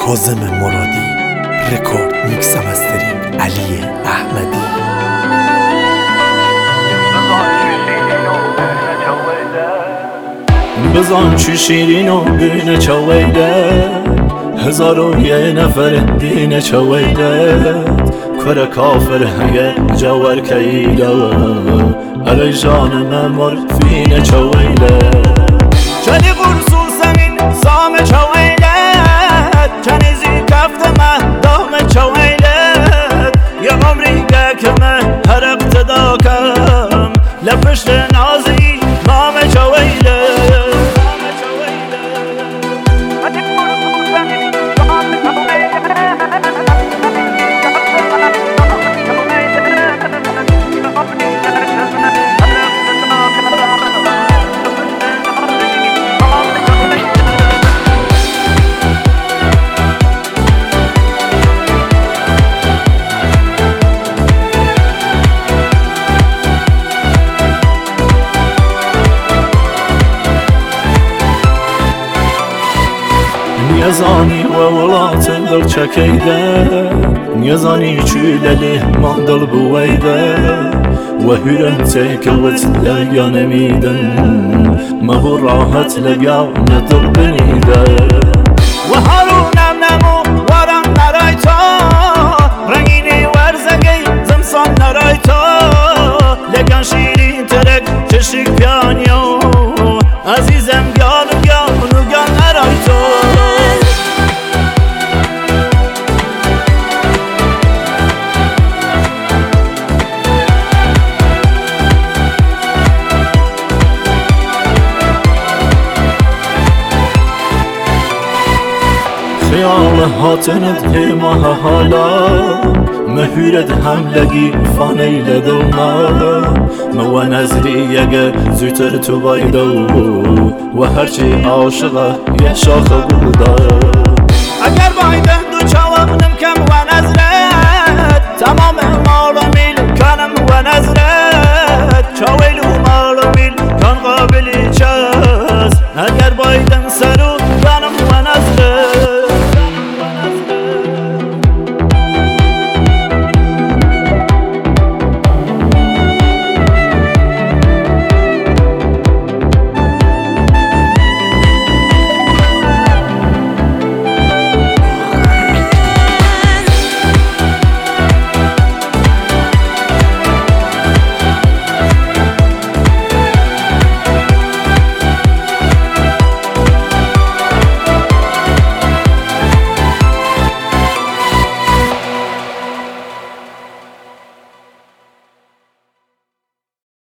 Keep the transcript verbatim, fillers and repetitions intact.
کاظم مرادی. رکورد میکس و مسترینگ علی احمدی. بزن چی شیرین و بین چویده، هزار و یه نفر دین چویده، کره کافر هیه جوار کیده، علی جان ممر فین چویده. چلی قرصو سمین سام چویده، کنیزی کفت مهدام چویده، یه عمری گکمه هر اقتدا کم، لپشت نازی مام چویده. نیزانی و ولات دل چکیده، نیزانی چیللی من دل بویده، و هیرن تکوت لگیا نمیدن، مهو راحت لگیا ندل بنیده. و هارونم نمو وارم نرایتا، رنگینی ورزگی زمسان نرایتا، لگان شیرین ترک چشک پیانیو، عزیزم گانو گانو گان نرایتا. خیال هاتنت همه حالا، مهورت هملگی فانیل دلنا، مو نزری یگه زوتر تو بایدو، و هرچی عاشقه یه شاخه بودا. اگر بایدن دو چاوانم کم و نزرت، تمام مال و میل کنم و نزرت، چاویل